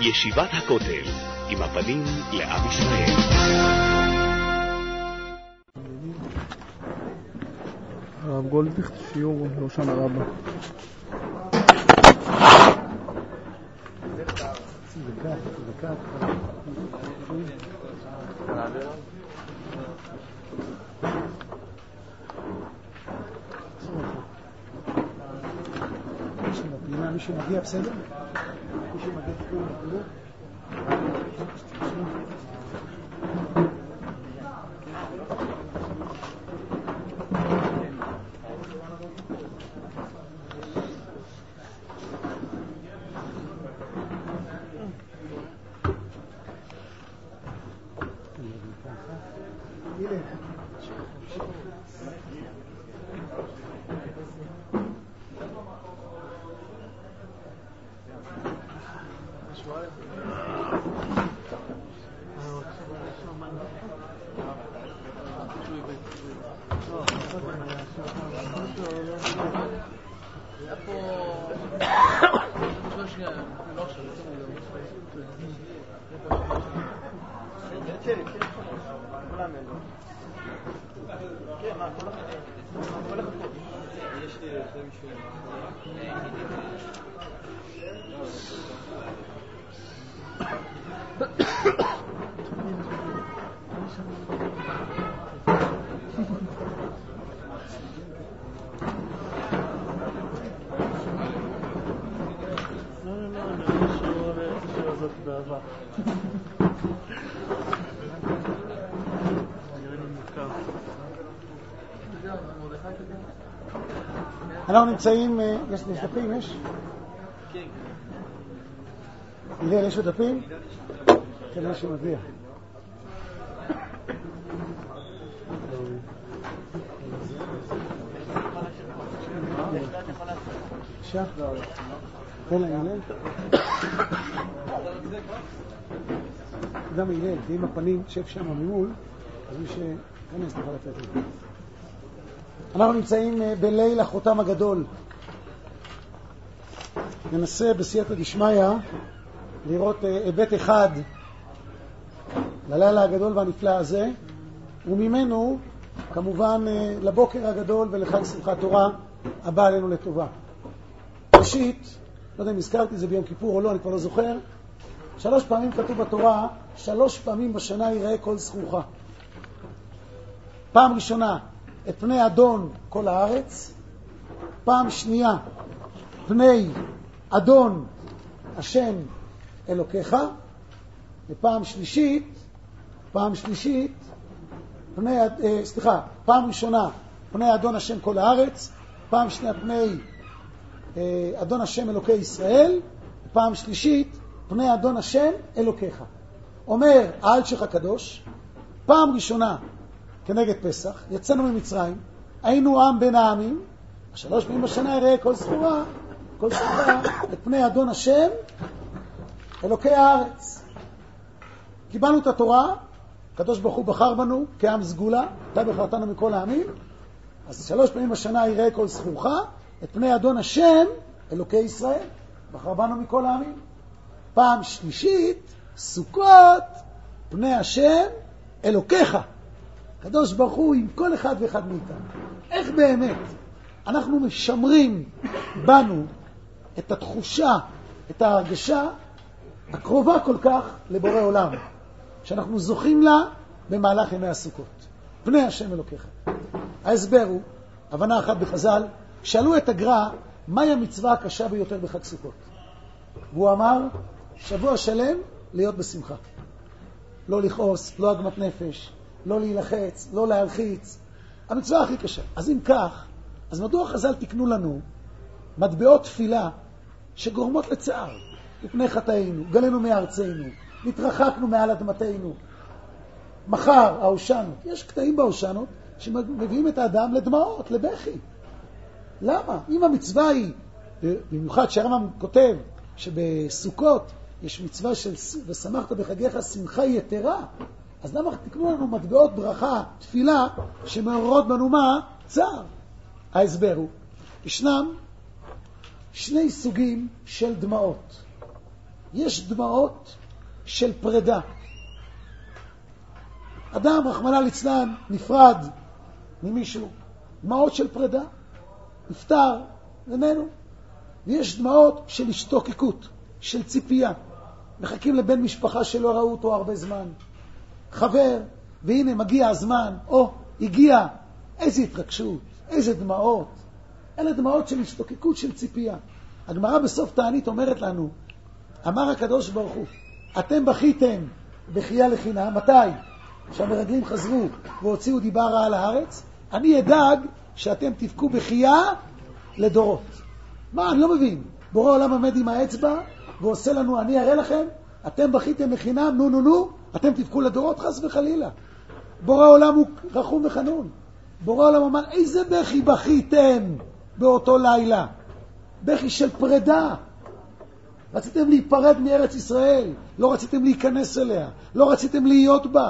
ישיבת הכותל, עם הפנים לעם ישראל. הרב גולדביכט, שיעור לושן הרבה. מי שמגיע בסדר? מי שמגיע בסדר? אנחנו נמצאים, יש דפים, יש? הלל, יש דפים? כן, משהו מביע. אפשר? תן לה הלל. גם הלל, כי אם הפנים שב שם ממול, אז מי שכנס תוכל לתת לי. אנחנו נמצאים בליל החותם הגדול. ננסה בסייעתא דשמיא לראות היבט אחד ללילה הגדול והנפלא הזה, וממנו כמובן לבוקר הגדול ולחג שמחת תורה הבא עלינו לטובה. ראשית, לא יודע אם הזכרתי את זה ביום כיפור או לא, אני כבר לא זוכר, 3 פעמים כתוב בתורה, 3 פעמים בשנה ייראה כל זכורך. פעם ראשונה את פני אדון כל הארץ, פעם שנייה פני אדון השם אלוקיך, ופעם שלישית פעם ראשונה פני אדון השם כל הארץ, פעם שנייה פני אדון השם אלוקי ישראל, פעם שלישית פני אדון השם אלוקיך. אומר האלשיך הקדוש, פעם ראשונה כנגד פסח, יצאנו ממצרים, היינו עם בין העמים, 3 פעמים בשנה יראה כל זכורה את פני אדון השם אלוקי הארץ. קיבלנו את התורה, הקדוש ברוך הוא בחר בנו כעם סגולה, אתה בחרתנו מכל העמים, אז 3 פעמים בשנה יראה כל זכורך את פני אדון השם אלוקי ישראל, בחר בנו מכל העמים. פעם שלישית, סוכות, פני השם אלוקיך. הקדוש ברוך הוא עם כל אחד ואחד מאיתנו. איך באמת אנחנו משמרים בנו את התחושה, את ההרגשה הקרובה כל כך לבורא עולם, שאנחנו זוכים לה במהלך ימי הסוכות. פני השם אלוקיך. ההסבר הוא, הבנה אחת בחז"ל, שאלו את הגר"א, מהי המצווה הקשה ביותר בחג סוכות? והוא אמר, שבוע שלם להיות בשמחה. לא לכעוס, לא עגמת נפש, לא להילחץ, לא להלחיץ. המצווה הכי קשה. אז אם כך, אז מדוע חז"ל תקנו לנו מטבעות תפילה שגורמות לצער? לפני חטאינו, גלנו מארצנו, נתרחקנו מעל אדמתנו. מחר, ההושענות, יש קטעים בהושענות שמביאים את האדם לדמעות, לבכי. למה? אם המצווה היא, במיוחד שהרמב"ם כותב שבסוכות יש מצווה של ושמחת בחגיך שמחה יתרה, אז למה תקנו לנו מטבעות ברכה, תפילה, שמעוררות בנו מה? צער. ההסבר הוא, ישנם 2 סוגים של דמעות. יש דמעות של פרידה. אדם, רחמנא ליצלן, נפרד ממישהו. דמעות של פרידה. נפטר, איננו. ויש דמעות של השתוקקות, של ציפייה. מחכים לבן משפחה שלא ראו אותו הרבה זמן. חבר, והנה מגיע הזמן, הגיע. איזה התרגשות, איזה דמעות. אלה דמעות של השתוקקות, של ציפייה. הגמרא בסוף תענית אומרת לנו, אמר הקדוש ברוך הוא, אתם בכיתם בחייה לחינם, מתי? כשהמרגלים חזרו והוציאו דיבה רעה על הארץ, אני אדאג שאתם תבכו בחייה לדורות. מה, אני לא מבין. בורא עולם עומד עם האצבע ועושה לנו, אני אראה לכם, אתם בכיתם בחינם, נו, אתם תבכו לדורות, חס וחלילה. בורא עולם הוא רחום וחנון. בורא עולם אמר, איזה בכי בכיתם באותו לילה? בכי של פרידה. רציתם להיפרד מארץ ישראל, לא רציתם להיכנס אליה, לא רציתם להיות בה.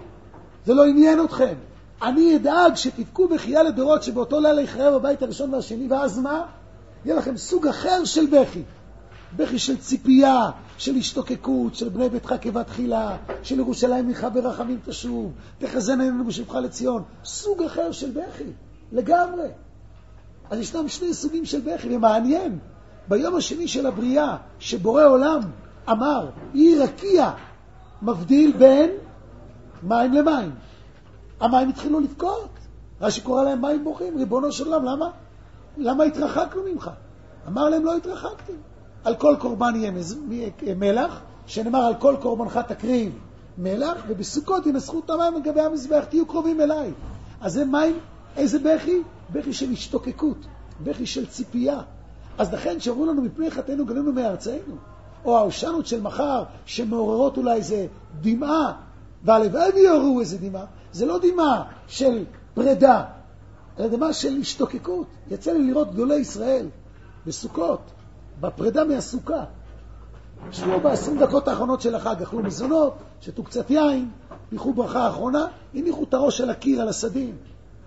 זה לא עניין אתכם. אני אדאג שתבכו בחייה לדורות שבאותו לילה יחרב הבית הראשון והשני, ואז מה? יהיה לכם סוג אחר של בכי. בכי של ציפייה, של השתוקקות, של בני ביתך כבת חילה, של ירושלים עירך ברחמים תשוב, תחזינה עינינו בשובך לציון. סוג אחר של בכי, לגמרי. אז ישנם שני סוגים של בכי, ומעניין, ביום השני של הבריאה, שבורא עולם אמר, יהי רקיע, מבדיל בין מים למים. המים התחילו לבכות. רש"י קורא להם מים בוכים. ריבונו של עולם, למה התרחקנו ממך? אמר להם, לא התרחקתם. על כל קורבן יהיה מלח, שנאמר על כל קורבנך תקריב מלח, ובסוכות ינסחו את המים על גבי המזבח, תהיו קרובים אליי. אז זה מים, איזה בכי? בכי של השתוקקות, בכי של ציפייה. אז לכן שאומרו לנו מפני חטאינו גלינו מארצנו, או ההושענות של מחר שמעוררות אולי איזה דמעה, והלוואי ויעוררו איזה דמעה, זה לא דמעה של פרידה, אלא דמעה של השתוקקות. יצא לי לראות גדולי ישראל בסוכות, בפרידה מהסוכה. שבו ב-20 דקות האחרונות של החג, אכלו מזונות, שתו קצת יין, ניחו ברכה האחרונה, הניחו את הראש של הקיר על הסדים.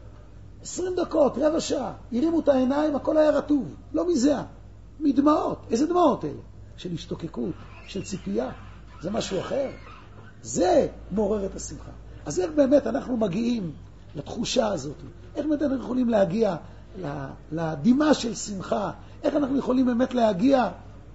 20 דקות, רבע שעה, הרימו את העיניים, הכל היה רטוב, לא מזהה, מדמעות. איזה דמעות אלה? של השתוקקות, של ציפייה. זה משהו אחר. זה מעורר את השמחה. אז איך באמת אנחנו מגיעים לתחושה הזאת? איך באמת אנחנו יכולים להגיע לדמעה של שמחה? איך אנחנו יכולים באמת להגיע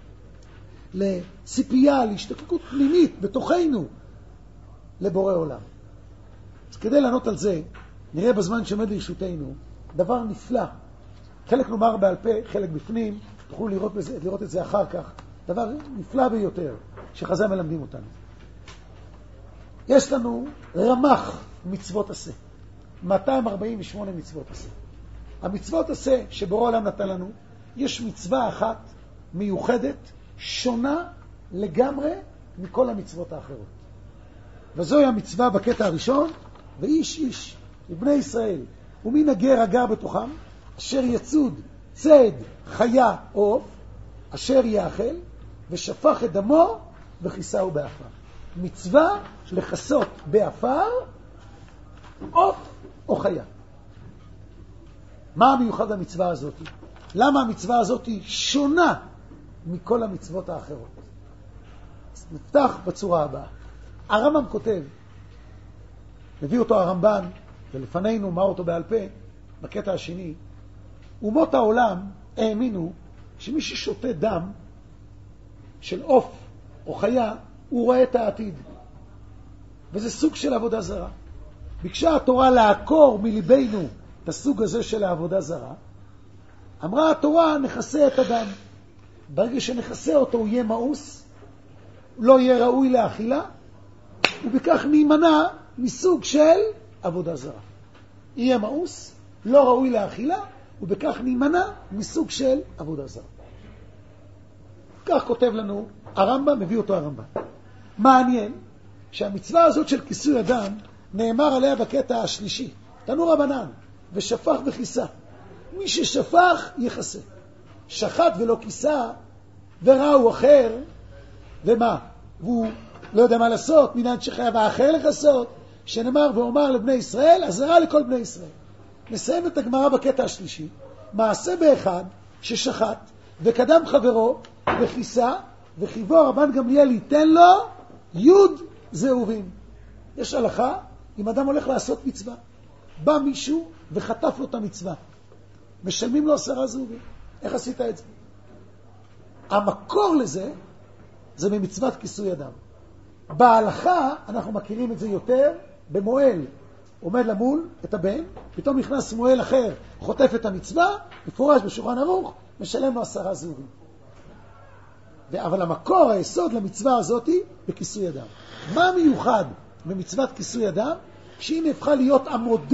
לציפייה, להשתוקקות פנימית בתוכנו לבורא עולם? אז כדי לענות על זה, נראה בזמן שעומד לרשותנו דבר נפלא. חלק נאמר בעל פה, חלק בפנים, תוכלו לראות את זה אחר כך. דבר נפלא ביותר שחז"ל מלמדים אותנו. יש לנו רמ"ח מצוות עשה. 248 מצוות עשה. המצוות עשה שבורא עולם נתן לנו, יש מצווה אחת מיוחדת, שונה לגמרי מכל המצוות האחרות. וזוהי המצווה בקטע הראשון, ואיש איש לבני ישראל ומן הגר הגר בתוכם, אשר יצוד צד חיה עוף, אשר יאכל ושפך את דמו וכיסהו באפר. מצווה לחסות באפר עוף או חיה. מה המיוחד במצווה הזאת? למה המצווה הזאת שונה מכל המצוות האחרות? אז נפתח בצורה הבאה. הרמב"ם כותב, מביא אותו הרמב"ן, ולפנינו אמר אותו בעל פה, בקטע השני, אומות העולם האמינו שמי ששותה דם של עוף או חיה, הוא רואה את העתיד. וזה סוג של עבודה זרה. ביקשה התורה לעקור מליבנו את הסוג הזה של העבודה זרה. אמרה התורה, נחסה את הדם. ברגע שנחסה אותו, הוא יהיה מאוס, לא יהיה ראוי לאכילה, ובכך נימנע מסוג של עבודה זרה. יהיה מאוס, לא ראוי לאכילה, ובכך נימנע מסוג של עבודה זרה. כך כותב לנו הרמב"ם, מביא אותו הרמב"ם. מעניין שהמצווה הזאת של כיסוי הדם נאמר עליה בקטע השלישי. תנו רבנן, ושפך וכיסה. מי ששפך יחסה. שחט ולא כיסה, וראו אחר, ומה? והוא לא יודע מה לעשות, מנהל שחייב האחר לחסות, שנאמר ואומר לבני ישראל, עזרה לכל בני ישראל. נסיים את הגמרא בקטע השלישי. מעשה באחד ששחט וקדם חברו וכיסה, וחיבור רבן גמליאל ייתן לו יוד זהובים. יש הלכה, אם אדם הולך לעשות מצווה, בא מישהו וחטף לו את המצווה, משלמים לו 10 זהובים. איך עשית את זה? המקור לזה זה במצוות כיסוי אדם. בהלכה אנחנו מכירים את זה יותר במועל. עומד למול את הבן, פתאום נכנס מועל אחר, חוטף את המצווה, מפורש בשולחן ערוך, משלם לו 10 זהובים. אבל המקור, היסוד למצווה הזאת היא בכיסוי אדם. מה מיוחד במצוות כיסוי אדם? שהיא נהפכה להיות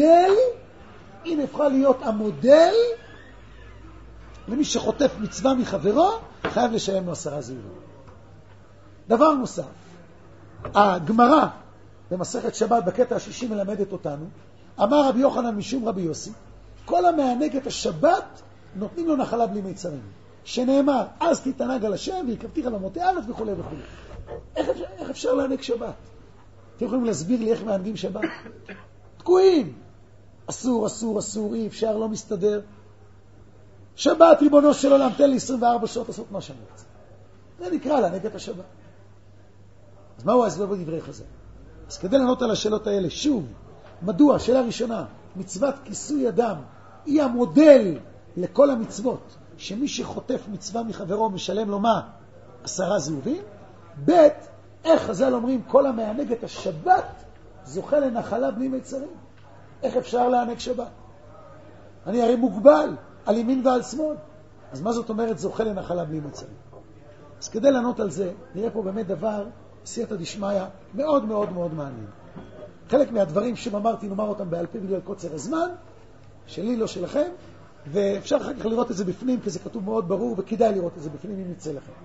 המודל, למי שחוטף מצווה מחברו, חייב לשלם לו 10 זהובים. דבר נוסף, הגמרא במסכת שבת בקטע השישי מלמדת אותנו, אמר רבי יוחנן משום רבי יוסי, כל המענג את השבת נותנים לו נחלה בלי מיצרים, שנאמר אז תתענג על השם ויקבתיך במותי ארץ וכו' וכו'. איך אפשר להענג שבת? אתם יכולים להסביר לי איך מענגים שבת? תקועים, אסור, אי אפשר, לא מסתדר. שבת ריבונו של עולם, תן לי 24 שעות לעשות מה שאני רוצה. זה נקרא להענג את השבת. אז מהו ההסבר בדברי חז"ל? אז כדי לענות על השאלות האלה, שוב, מדוע? השאלה הראשונה, מצוות כיסוי אדם היא המודל לכל המצוות, שמי שחוטף מצווה מחברו משלם לו מה? 10 זהובים. ב', איך חז"ל אומרים כל המענג את השבת זוכה לנחלה בלי מיצרים? איך אפשר להענג שבת? אני הרי מוגבל על ימין ועל שמאל. אז מה זאת אומרת זוכה לנחלה בלי מיצרים? אז כדי לענות על זה, נראה פה באמת דבר סייעתא דשמיא מאוד מאוד מאוד מעניין. חלק מהדברים שאמרתי נאמר אותם בעל פה בגלל קוצר הזמן, שלי לא שלכם, ואפשר אחר כך לראות את זה בפנים, כי זה כתוב מאוד ברור, וכדאי לראות את זה בפנים אם יצא לכם.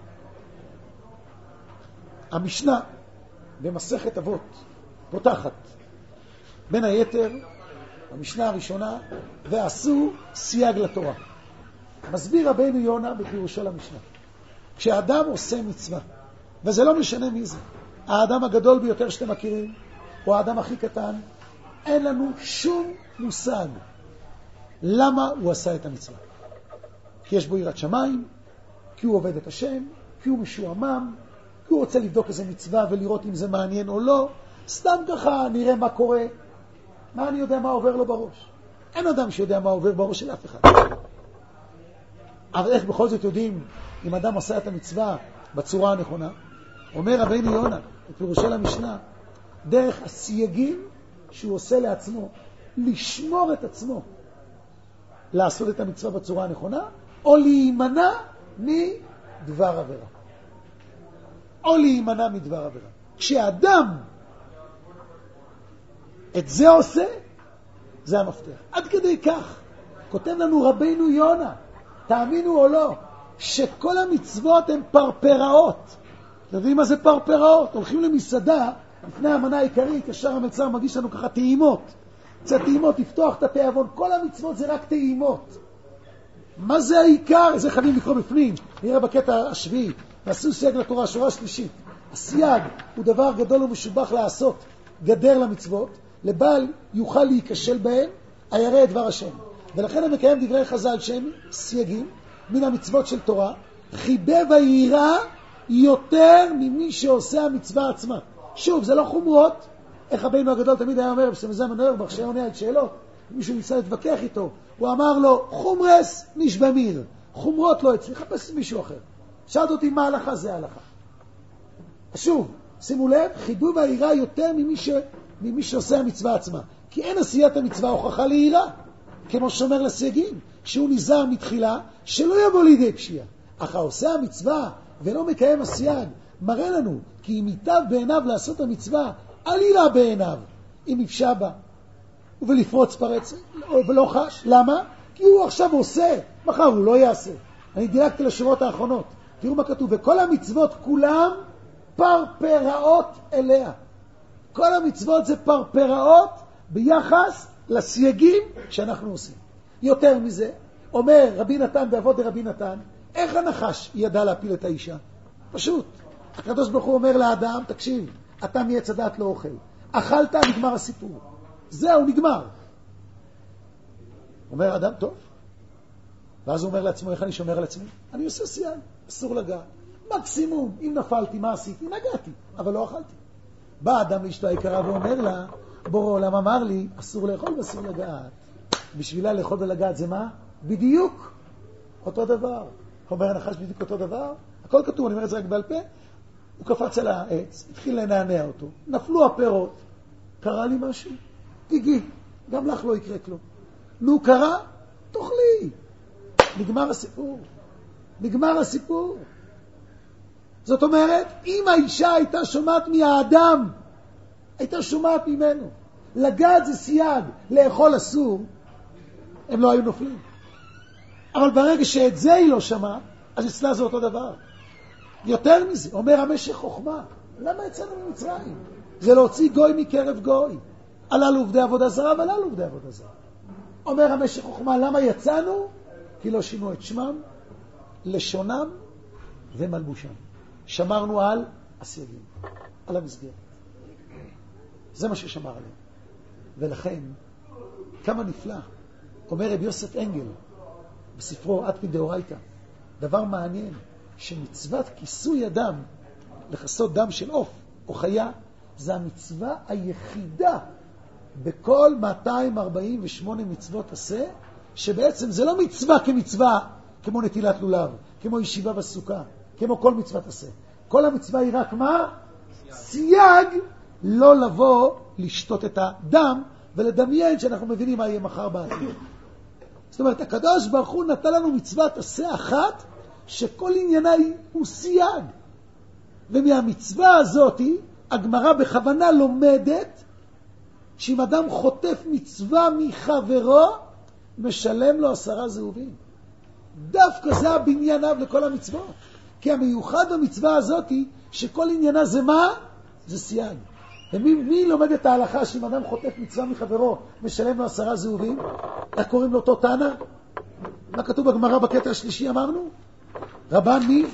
המשנה במסכת אבות פותחת בין היתר, המשנה הראשונה, ועשו סייג לתורה. מסביר רבינו יונה בפירושו למשנה. כשאדם עושה מצווה, וזה לא משנה מי זה, האדם הגדול ביותר שאתם מכירים, או האדם הכי קטן, אין לנו שום מושג למה הוא עשה את המצווה. כי יש בו יראת שמיים, כי הוא עובד את השם, כי הוא משועמם, כי הוא רוצה לבדוק איזה מצווה ולראות אם זה מעניין או לא. סתם ככה נראה מה קורה. מה אני יודע מה עובר לו בראש? אין אדם שיודע מה עובר בראש של אף אחד. אבל איך בכל זאת יודעים אם אדם עושה את המצווה בצורה הנכונה? אומר רבינו יונה, בפירושו למשנה, דרך הסייגים שהוא עושה לעצמו, לשמור את עצמו, לעשות את המצווה בצורה הנכונה, או להימנע מדבר עבירה. כשאדם את זה עושה, זה המפתח. עד כדי כך, כותב לנו רבינו יונה, תאמינו או לא, שכל המצוות הן פרפראות. אתם יודעים מה זה פרפראות? הולכים למסעדה, לפני המנה העיקרית, ישר המלצר מגיש לנו ככה טעימות. קצת טעימות, לפתוח את התיאבון. כל המצוות זה רק טעימות. מה זה העיקר? זה חייבים לקרוא בפנים. נראה בקטע השביעי. ועשו סייג לתורה, שורה שלישית. הסייג הוא דבר גדול ומשובח לעשות, גדר למצוות, לבל יוכל להיכשל בהן, הירא את דבר השם. ולכן הם מקיים דברי חז"ל שהם סייגים מן המצוות של תורה, חיבב היראה יותר ממי שעושה המצווה עצמה. שוב, זה לא חומרות. איך רבינו הגדול תמיד היה אומר, בסמזם הנוירבך, שעונה על שאלות, מישהו ניסה להתווכח איתו, הוא אמר לו, חומרס נשבמיר, חומרות לא אצלי, חפש מישהו אחר. שאלת אותי מה הלכה, זה הלכה. שוב, שימו לב, חיבוב היראה יותר ממי שעושה המצווה עצמה. כי אין עשיית המצווה הוכחה ליראה, כמו שאומר לסייגים, שהוא נזהר מתחילה, שלא יבוא לידי פשיעה. אך העושה המצווה ולא מקיים הסייג, מראה לנו כי אם ייטב בעיניו לעשות המצווה, אל יראה בעיניו, אם יפשע בה, ולפרוץ פרץ, ולא חש. למה? כי הוא עכשיו עושה, מחר הוא לא יעשה. אני דילגתי לשורות האחרונות. תראו מה כתוב, וכל המצוות כולם פרפראות אליה. כל המצוות זה פרפראות ביחס לסייגים שאנחנו עושים. יותר מזה, אומר רבי נתן באבות דרבי נתן, איך הנחש ידע להפיל את האישה? פשוט. הקדוש ברוך הוא אומר לאדם, תקשיב, אתה מעץ הדעת לא אוכל. אכלת, נגמר הסיפור. זהו, נגמר. אומר אדם, טוב. ואז הוא אומר לעצמו, איך אני שומר על עצמי? אני עושה סייג, אסור לגעת. מקסימום, אם נפלתי, מה עשיתי? נגעתי, אבל לא אכלתי. בא אדם לאשתו היקרה ואומר לה, בורא עולם אמר לי, אסור לאכול ואסור לגעת. בשבילה לאכול ולגעת זה מה? בדיוק אותו דבר. אומר הנחש בדיוק אותו דבר. הכל כתוב, אני אומר את זה רק בעל פה. הוא קפץ על העץ, התחיל לנענע אותו, נפלו הפירות. קרה לי משהו? תגיעי, גם לך לא יקרה כלום. נו, קרה? תאכלי. נגמר הסיפור. נגמר הסיפור. זאת אומרת, אם האישה הייתה שומעת מהאדם, הייתה שומעת ממנו. לגעת זה סייג, לאכול אסור, הם לא היו נופלים. אבל ברגע שאת זה היא לא שמעה, אז אצלה זה אותו דבר. יותר מזה, אומר המשך חוכמה, למה יצאנו ממצרים? זה להוציא גוי מקרב גוי. הללו עובדי עבודה זרה והללו עובדי עבודה זרה. אומר המשך חוכמה, למה יצאנו? כי לא שינו את שמם, לשונם ומלבושם. שמרנו על הסייגים, על המסגרת. זה מה ששמר עליהם. ולכן, כמה נפלא, אומר רבי יוסף אנגל, בספרו עד מדאורייתא, דבר מעניין, שמצוות כיסוי הדם, לכסות דם של עוף או חיה, זה המצווה היחידה בכל 248 מצוות עשה, שבעצם זה לא מצווה כמצווה, כמו נטילת לולב, כמו ישיבה בסוכה, כמו כל מצוות עשה. כל המצווה היא רק מה? סייג לא לבוא לשתות את הדם ולדמיין שאנחנו מבינים מה יהיה מחר בעתיד. זאת אומרת, הקדוש ברוך הוא נתן לנו מצוות עשה אחת שכל עניינה הוא סייג. ומהמצווה הזאת הגמרא בכוונה לומדת שאם אדם חוטף מצווה מחברו, משלם לו 10 זהובים. דווקא זה הבנייניו לכל המצוות. כי המיוחד במצווה הזאת שכל עניינה זה מה? זה סייג. ומי לומד את ההלכה שאם אדם חוטף מצווה מחברו, משלם לו 10 זהובים? איך קוראים לו אותו תנא? מה כתוב בגמרא בקטע השלישי אמרנו? רבן מי?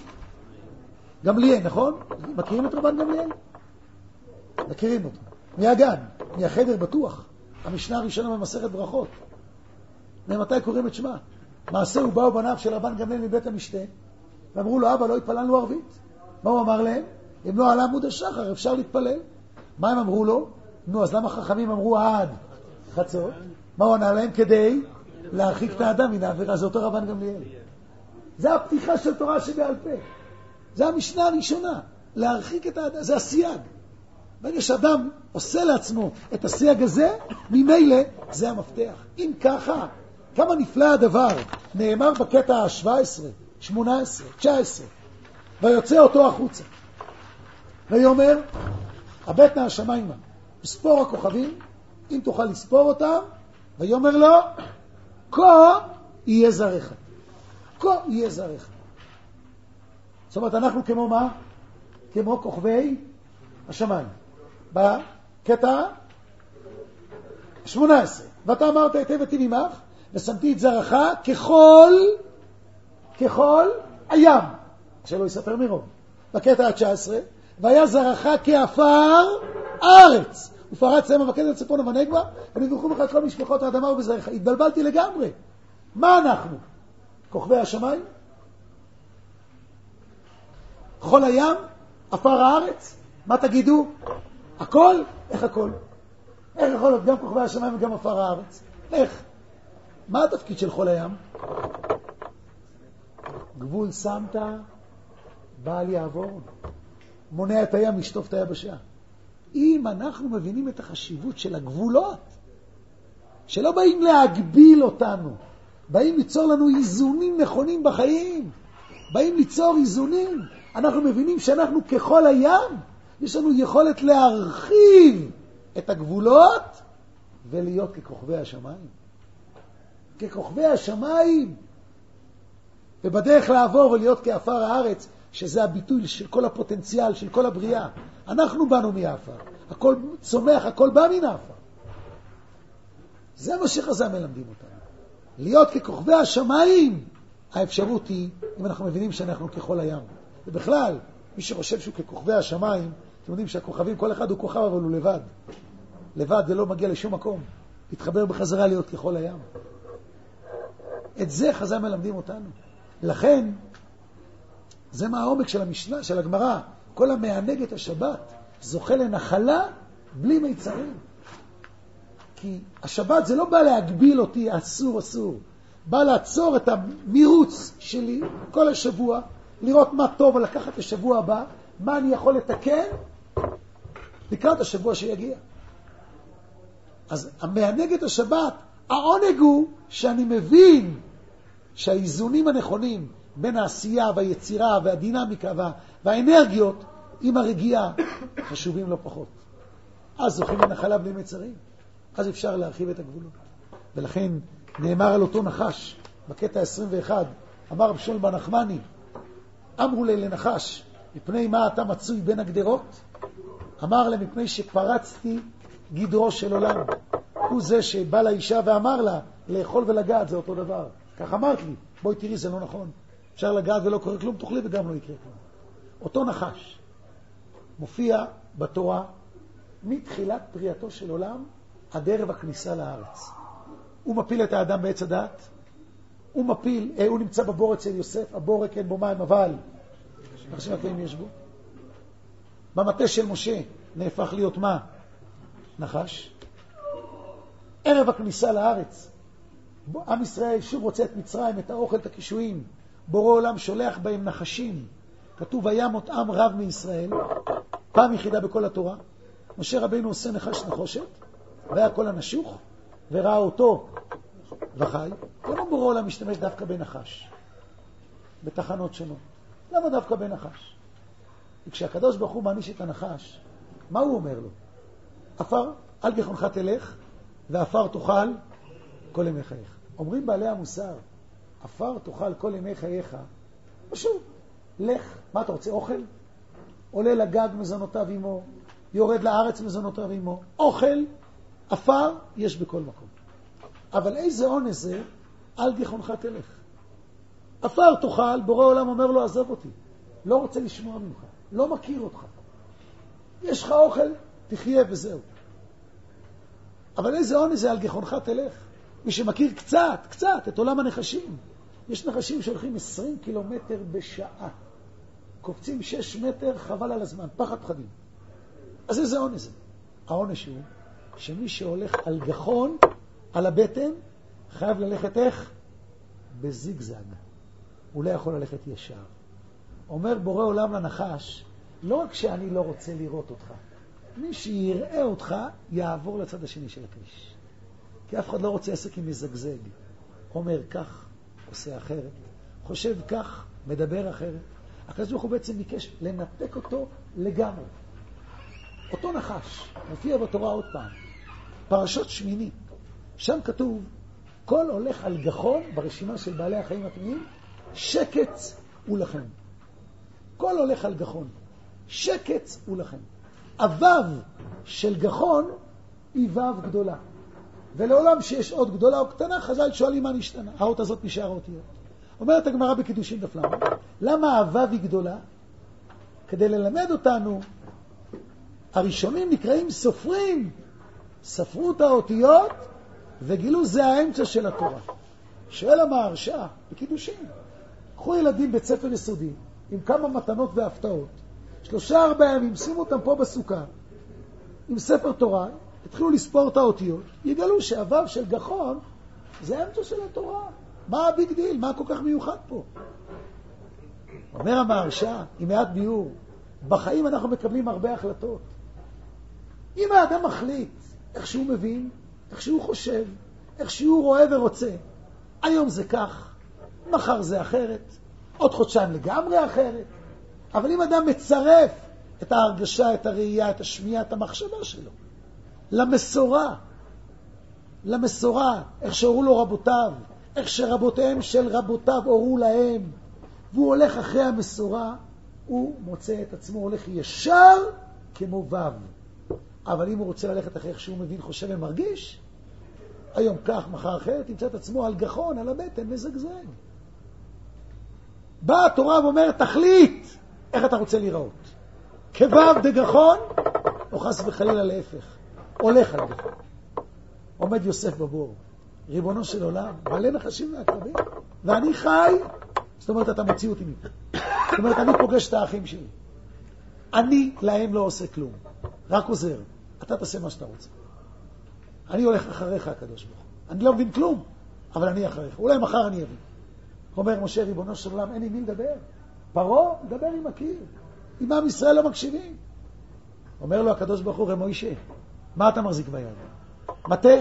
גמליאל, נכון? מכירים את רבן גמליאל? מכירים אותו. מהגן, מהחדר בטוח. המשנה הראשונה במסכת ברכות. ומתי קוראים את שמה? מעשהו באו בניו של רבן גמליאל מבית המשתה, ואמרו לו, אבא, לא התפללנו ערבית. מה הוא אמר להם? אם לא על עמוד השחר, אפשר להתפלל. מה הם אמרו לו? נו, אז למה חכמים אמרו עד חצות? מה הוא ענה להם? כדי להרחיק את האדם מן העבירה. זה אותו רבן גמליאל. זה הפתיחה של תורה שבעל פה. זה המשנה הראשונה. להרחיק את האדם. זה הסייג. ברגע שאדם עושה לעצמו את הסייג הזה, ממילא זה המפתח. אם ככה, כמה נפלא הדבר. נאמר בקטע ה-17, 18, 19. ויוצא אותו החוצה. ויאמר, הבט נא השמיימה, ספור הכוכבים, אם תוכל לספור אותם, ויאמר לו, כה יהיה זרעך. כה יהיה זרעך. זאת אומרת, אנחנו כמו מה? כמו כוכבי השמיים. בקטע 18. ואתה אמרת היטב את עמך, ושמתי את זרעך ככל הים. שלא יספר מרוב. בקטע ה-19, והיה זרעך כעפר הארץ. ופרץ להם המקד לצפון ונגבה, ונברכו בך את כל משפחות האדמה ובזרעך. התבלבלתי לגמרי. מה אנחנו? כוכבי השמיים? חול הים? עפר הארץ? מה תגידו? הכל? איך הכל? איך יכול להיות גם כוכבי השמיים וגם עפר הארץ? איך? מה התפקיד של חול הים? גבול שמת, בעל יעבור. מונע את הים, משטוף את היבשה. אם אנחנו מבינים את החשיבות של הגבולות, שלא באים להגביל אותנו, באים ליצור לנו איזונים נכונים בחיים, באים ליצור איזונים, אנחנו מבינים שאנחנו ככל הים, יש לנו יכולת להרחיב את הגבולות ולהיות ככוכבי השמיים. ככוכבי השמיים. ובדרך לעבור ולהיות כעפר הארץ, שזה הביטוי של כל הפוטנציאל, של כל הבריאה. אנחנו באנו מהעפר. הכל צומח, הכל בא מן העפר. זה מה שחז"ל מלמדים אותנו. להיות ככוכבי השמיים, האפשרות היא, אם אנחנו מבינים שאנחנו ככל הים. ובכלל, מי שחושב שהוא ככוכבי השמיים, אתם יודעים שהכוכבים, כל אחד הוא כוכב, אבל הוא לבד. לבד זה לא מגיע לשום מקום. להתחבר בחזרה להיות ככל הים. את זה חז"ל מלמדים אותנו. לכן, זה מה העומק של המשנה, של הגמרא. כל המענג את השבת זוכה לנחלה בלי מיצרים. כי השבת זה לא בא להגביל אותי, אסור, אסור. בא לעצור את המירוץ שלי כל השבוע, לראות מה טוב ולקחת לשבוע הבא, מה אני יכול לתקן לקראת השבוע שיגיע. אז המענג את השבת, העונג הוא שאני מבין שהאיזונים הנכונים בין העשייה והיצירה והדינמיקה והאנרגיות עם הרגיעה חשובים לא פחות. אז זוכים לנחלה בלי מצרים. אז אפשר להרחיב את הגבולות. ולכן נאמר על אותו נחש, בקטע 21, אמר רב שמואל בר נחמני, אמרו לי לנחש, מפני מה אתה מצוי בין הגדרות? אמר לה, מפני שפרצתי גדרו של עולם. הוא זה שבא לאישה ואמר לה, לאכול ולגעת זה אותו דבר. כך אמרת לי, בואי תראי, זה לא נכון. אפשר לגעת ולא קורה כלום, תאכלי וגם לא יקרה כלום. אותו נחש מופיע בתורה מתחילת פריאתו של עולם עד ערב הכניסה לארץ. הוא מפיל את האדם בעץ הדעת, הוא נמצא בבור אצל יוסף, הבור אין בו מים, אבל נחשים הקיים יש בו. במטה של משה נהפך להיות מה? נחש. ערב הכניסה לארץ, עם ישראל שוב רוצה את מצרים, את האוכל, את הקישואים. בורא עולם שולח בהם נחשים. כתוב, וימות עם רב מישראל, פעם יחידה בכל התורה. משה רבינו עושה נחש נחושת, והיה כל הנשוך, וראה אותו וחי. למה בורא עולם משתמש דווקא בנחש? בתחנות שונות. למה דווקא בנחש? וכשהקדוש ברוך הוא מעניש את הנחש, מה הוא אומר לו? עפר, על גחונך תלך, ועפר תאכל כל ימי חייך. אומרים בעלי המוסר, עפר תאכל כל ימי חייך, פשוט, לך, מה אתה רוצה, אוכל? עולה לגג מזונותיו עמו, יורד לארץ מזונותיו עמו, אוכל, עפר, יש בכל מקום. אבל איזה עונש זה, על גחונך תלך. עפר תאכל, בורא עולם אומר לו, עזב אותי, לא רוצה לשמוע ממך, לא מכיר אותך. יש לך אוכל, תחיה וזהו. אבל איזה עונש זה, על גחונך תלך. מי שמכיר קצת את עולם הנחשים, יש נחשים שהולכים 20 קילומטר בשעה, קופצים 6 מטר, חבל על הזמן, פחד פחדים. אז איזה עונש זה? העונש הוא שמי שהולך על גחון, על הבטן, חייב ללכת איך? בזיגזג. הוא לא יכול ללכת ישר. אומר בורא עולם לנחש, לא רק שאני לא רוצה לראות אותך, מי שיראה אותך יעבור לצד השני של הכביש. כי אף אחד לא רוצה עסק עם מזגזג. אומר כך, עושה אחרת. חושב כך, מדבר אחרת. הקדוש ברוך הוא בעצם ביקש לנתק אותו לגמרי. אותו נחש, מופיע בתורה עוד פעם. פרשות שמיני. שם כתוב, כל הולך על גחון, ברשימה של בעלי החיים הפנימיים, שקץ הוא לכם. כל הולך על גחון. שקץ הוא לכם. הוו של גחון היא וו גדולה. ולעולם שיש עוד גדולה או קטנה, חז"ל שואלים מה נשתנה. האות הזאת נשאר אותיות. אומרת הגמרא בקידושין דף ל', למה הוו היא גדולה? כדי ללמד אותנו, הראשונים נקראים סופרים, ספרו את האותיות וגילו זה האמצע של התורה. שואל המהרש"א בקידושין, קחו ילדים בית ספר יסודי עם כמה מתנות והפתעות, 3-4 ימים, שימו אותם פה בסוכה עם ספר תורה, התחילו לספור את האותיות, יגלו שהוו של גחון זה האמצע של התורה. מה הביג דיל? מה כל כך מיוחד פה? אומר המהרש"א עם מעט ביור, בחיים אנחנו מקבלים הרבה החלטות. אם האדם מחליט איך שהוא מבין, איך שהוא חושב, איך שהוא רואה ורוצה, היום זה כך, מחר זה אחרת, עוד חודשיים לגמרי אחרת. אבל אם אדם מצרף את ההרגשה, את הראייה, את השמיעה, את המחשבה שלו למסורה, איך שהורו לו רבותיו, איך שרבותיהם של רבותיו הורו להם, והוא הולך אחרי המסורה, הוא מוצא את עצמו הולך ישר כמו וו. אבל אם הוא רוצה ללכת אחרי איך שהוא מבין, חושב ומרגיש, היום כך, מחר אחרת, ימצא את עצמו על גחון, על הבטן, מזגזג. באה התורה ואומרת, תחליט איך אתה רוצה לראות. כוו דגחון, או חס וחלילה להפך. הולך על גחון. עומד יוסף בבור, ריבונו של עולם, מלא נחשים מהקרבים, ואני חי זאת אומרת, אתה מוציא אותי מפה. זאת אומרת, אני פוגש את האחים שלי. אני להם לא עושה כלום. רק עוזר. אתה תעשה מה שאתה רוצה. אני הולך אחריך, הקדוש ברוך הוא. אני לא מבין כלום, אבל אני אחריך. אולי מחר אני אבין. אומר משה, ריבונו של עולם, אין עם מי לדבר. פרעה, מדבר עם הקיר. עם עם ישראל לא מקשיבים. אומר לו הקדוש ברוך הוא, מוישה, מה אתה מחזיק ביד? מטה?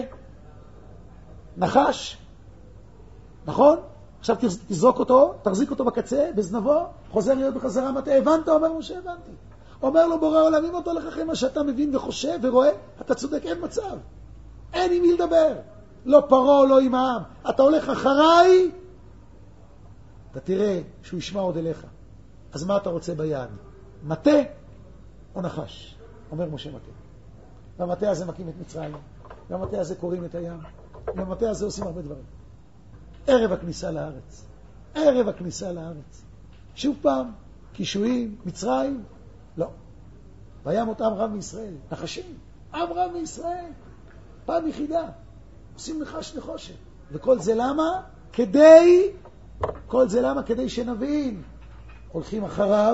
נחש? נכון? עכשיו תזרוק אותו, תחזיק אותו בקצה, בזנבו, חוזר להיות בחזרה מטה. הבנת? אומר משה, הבנתי. אומר לו בורא עולם, אם אותו לך אחרי מה שאתה מבין וחושב ורואה, אתה צודק, אין מצב. אין עם מי לדבר. לא פרעה, לא עם העם. אתה הולך אחריי, אתה תראה שהוא ישמע עוד אליך. אז מה אתה רוצה ביד? מטה או נחש? אומר משה מטה. והמטה הזה מקים את מצרים. והמטה הזה קוראים את הים. והמטה הזה עושים הרבה דברים. ערב הכניסה לארץ. ערב הכניסה לארץ. שוב פעם, קישואים, מצרים. לא. וימות עם רב מישראל. נחשים. עם רב מישראל. פעם יחידה. עושים נחש נחושת. וכל זה למה? כל זה למה? כדי שנבין. הולכים אחריו,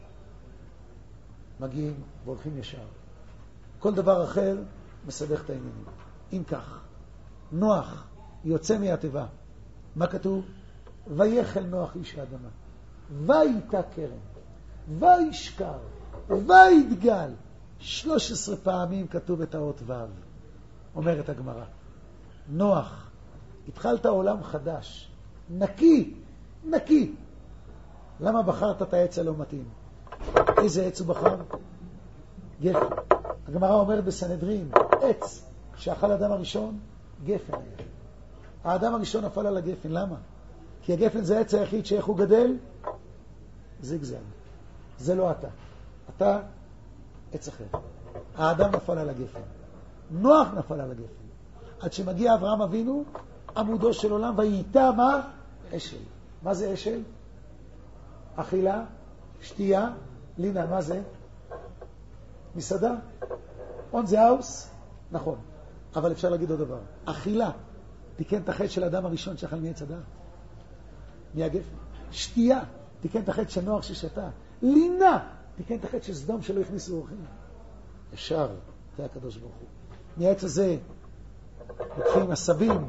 מגיעים והולכים ישר. כל דבר אחר מסבך את העניינים. אם כך, נוח יוצא מהתיבה. מה כתוב? ויחל נוח איש האדמה. ויתה כרם. וישכר. ויתגל. 13 פעמים כתוב את האות ו'. אומרת הגמרא. נוח, התחלת עולם חדש. נקי. נקי. למה בחרת את העץ הלא מתאים? איזה עץ הוא בחר? גפן. הגמרא אומרת בסנהדרין, עץ שאכל האדם הראשון, גפן היה. האדם הראשון נפל על הגפן, למה? כי הגפן זה העץ היחיד שאיך הוא גדל? זיגזג. זה לא אתה. אתה עץ אחר. האדם נפל על הגפן. נוח נפל על הגפן. עד שמגיע אברהם אבינו, עמודו של עולם, ואיתה מה? אשל. מה זה אשל? אכילה, שתייה, לינה, מה זה? מסעדה? on the house? נכון. אבל אפשר להגיד עוד דבר. אכילה, תיקן את החטא של האדם הראשון שאכל מעץ הדעת. מהגפן. שתייה, תיקן את החטא של נוח ששתה. לינה, תיקן את החטא של סדום שלא הכניסו אורחים. ישר, זה הקדוש ברוך הוא. מהעץ הזה, לוקחים עשבים,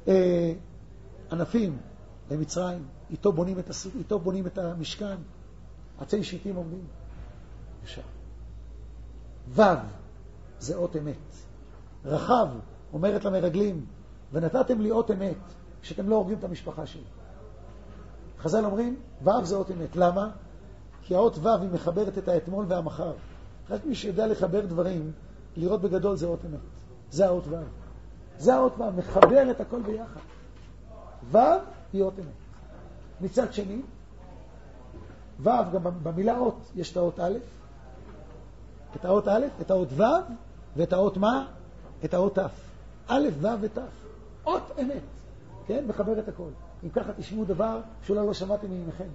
ענפים, למצרים, איתו בונים את המשכן, עצי שיטים עומדים. ישר. ו' זה אות אמת. רחב אומרת למרגלים, ונתתם לי אות אמת, שאתם לא הורגים את המשפחה שלי. חז"ל אומרים, ו' זה אות אמת. למה? כי האות ו' היא מחברת את האתמול והמחר. רק מי שיודע לחבר דברים, לראות בגדול זה אות אמת. זה האות ו'. זה האות ו', מחבר את הכל ביחד. ו' היא אות אמת. מצד שני, ו' גם במילה אות יש את האות א', את האות א', את האות ו' ואת האות מה? את האות ת'. א', ו' ות'. אות אמת. כן? מחבר את הכל. אם ככה תשמעו דבר שאולי לא שמעתם ממכם.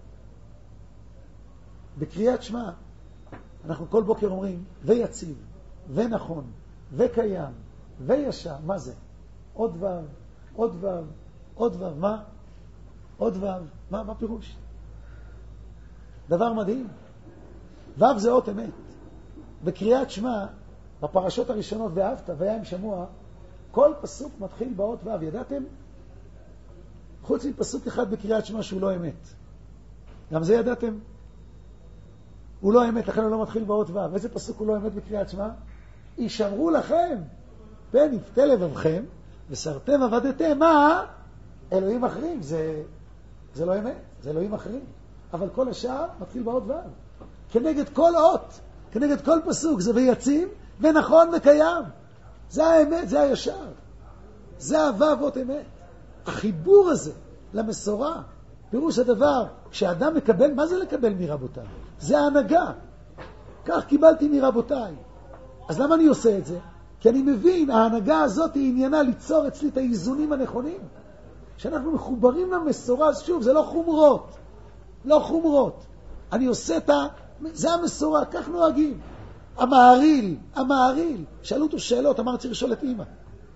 בקריאת שמע, אנחנו כל בוקר אומרים, ויציב, ונכון, וקיים, וישר. מה זה? עוד ו', עוד ו', עוד ו'. מה? עוד ו'. מה פירוש? דבר מדהים. ו' זה אות אמת. בקריאת שמע, בפרשות הראשונות, ואהבת, והיה עם שמוע, כל פסוק מתחיל באות ו'. ידעתם? חוץ מפסוק אחד בקריאת שמע שהוא לא אמת. גם זה ידעתם? הוא לא אמת, לכן הוא לא מתחיל באות ו'. איזה פסוק הוא לא אמת בקריאת שמע? ישמרו לכם פן יפתה לבבכם, וסרתם עבדתם, מה? אלוהים אחרים. זה לא אמת, זה אלוהים אחרים. אבל כל השאר מתחיל באות ו'. כנגד כל אות, כנגד כל פסוק, זה ויציב, ונכון וקיים. זה האמת, זה הישר. זה הו' אות אמת. החיבור הזה למסורה, פירוש הדבר, כשאדם מקבל, מה זה לקבל מרבותיי? זה ההנהגה. כך קיבלתי מרבותיי. אז למה אני עושה את זה? כי אני מבין, ההנהגה הזאת היא עניינה ליצור אצלי את האיזונים הנכונים. שאנחנו מחוברים למסורה, אז שוב, זה לא חומרות. לא חומרות. אני עושה זה המסורה, כך נוהגים. המעריל. שאלו אותו שאלות, אמר צריך לשאול את אמא.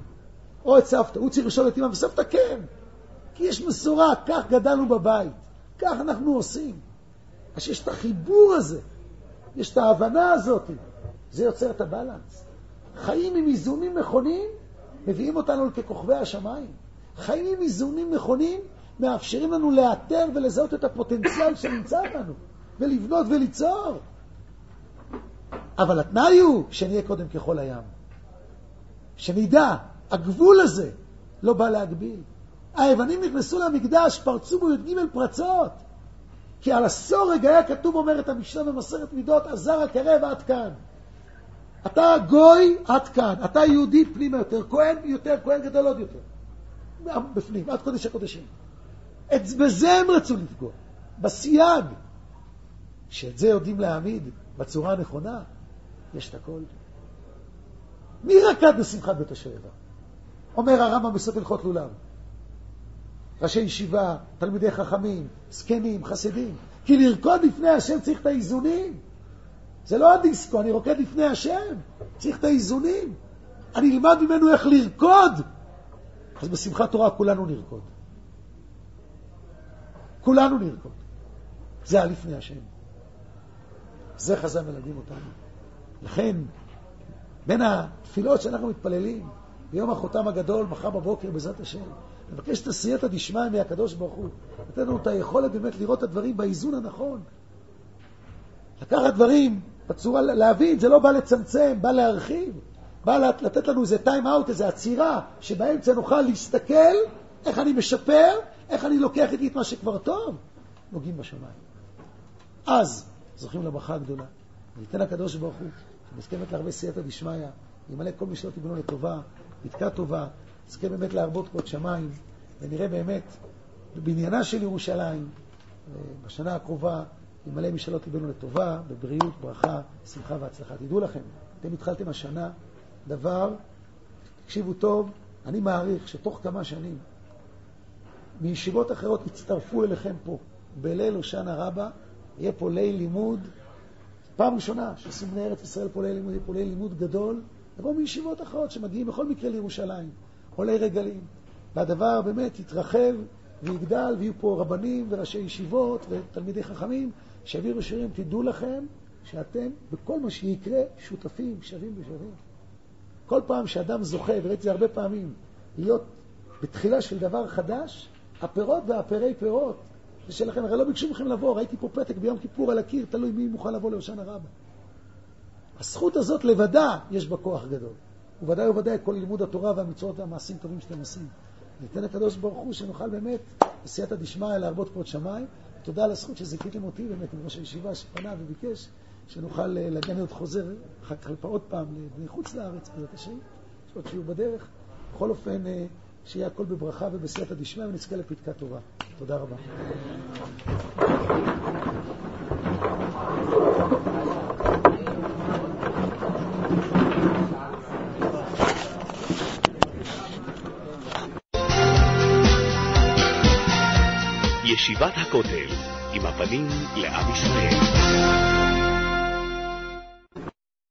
או את סבתא, הוא צריך לשאול את אמא, וסבתא כן. כי יש מסורה, כך גדלנו בבית. כך אנחנו עושים. אז יש את החיבור הזה, יש את ההבנה הזאת, זה יוצר את הבלנס. חיים עם איזונים נכונים, מביאים אותנו ככוכבי השמיים. חיים עם איזונים נכונים, מאפשרים לנו לאתר ולזהות את הפוטנציאל שנמצא בנו, ולבנות וליצור. אבל התנאי הוא שנהיה קודם ככל הים. שנדע, הגבול הזה לא בא להגביל. היוונים נכנסו למקדש, פרצו בו י"ג פרצות. כי על הסורג היה כתוב, אומרת המשנה במסכת מידות, עזר הקרב עד כאן. אתה גוי עד כאן, אתה יהודי פנימה יותר, כהן גדול עוד יותר. בפנים, עד קודש הקודשים. בזה הם רצו לפגוע, בסייג. שאת זה יודעים להעמיד בצורה הנכונה, יש את הכל. מי רקד בשמחת בית השואבה? אומר הרמב"ם בסוף הלכות לולב. ראשי ישיבה, תלמידי חכמים, זקנים, חסידים. כי לרקוד לפני השם צריך את האיזונים. זה לא הדיסקו, אני רוקד לפני השם. צריך את האיזונים. אני אלמד ממנו איך לרקוד. אז בשמחת תורה כולנו נרקוד. כולנו נרקוד. זה היה לפני השם. זה חז"ל מלמדים אותנו. לכן, בין התפילות שאנחנו מתפללים, ביום החותם הגדול, מחר בבוקר, בעזרת השם, נבקש את הסייעתא דשמיא מהקדוש ברוך הוא. נתן לנו את היכולת באמת לראות את הדברים באיזון הנכון. לקחת דברים בצורה, להבין, זה לא בא לצמצם, בא להרחיב. בא לתת לנו איזה טיים אאוט, איזה עצירה, שבאמצע נוכל להסתכל איך אני משפר, איך אני לוקח איתי את מה שכבר טוב. נוגעים בשמיים. אז זוכים לברכה הגדולה. ניתן לקדוש ברוך הוא, שמסכמת להרבה סייעתא דשמיא, ימלא כל מי שלא תיבנו לטובה, יתקע טובה, נזכה באמת להרבות כבוד שמיים, ונראה באמת בבניינה של ירושלים, בשנה הקרובה, ימלא מי שלא תיבנו לטובה, בבריאות, ברכה, שמחה והצלחה. תדעו לכם, אתם התחלתם השנה דבר, תקשיבו טוב, אני מעריך שתוך כמה שנים, מישיבות אחרות יצטרפו אליכם פה, בליל הושענא רבה, יהיה פה ליל לימוד, פעם ראשונה שעושים בני ארץ ישראל פה ליל לימוד, יהיה פה ליל לימוד גדול, יבואו מישיבות אחרות שמגיעים בכל מקרה לירושלים, עולי רגלים, והדבר באמת יתרחב ויגדל, ויהיו פה רבנים וראשי ישיבות ותלמידי חכמים, שיביאו שירים. תדעו לכם שאתם בכל מה שיקרה שותפים, שווים ושווים. כל פעם שאדם זוכה, וראיתי זה הרבה פעמים, להיות בתחילה של דבר חדש, הפירות והפירי פירות, זה שלכם, הרי לא ביקשו מכם לבוא, ראיתי פה פתק ביום כיפור על הקיר, תלוי מי מוכן לבוא להושענא רבה. הזכות הזאת לבדה יש בה כוח גדול. וודאי וודאי כל לימוד התורה והמצוות והמעשים טובים שאתם עושים. ניתן לקדוש ברוך הוא שנוכל באמת בסייעתא דשמיא להרבות כבוד שמיים. תודה על הזכות שזיכיתם אותי באמת עם ראש הישיבה שפנה וביקש שנוכל להגיע להיות חוזר אחר כך עוד פעם לבני חוץ לארץ, בעזרת השם, שעוד שיהיו בדרך. בכל אופן, שיהיה הכל בברכה ובסייעתא דשמיא ונזכה לפתקה טובה. תודה רבה. ישיבת הכותל, עם הפנים לעם ישראל.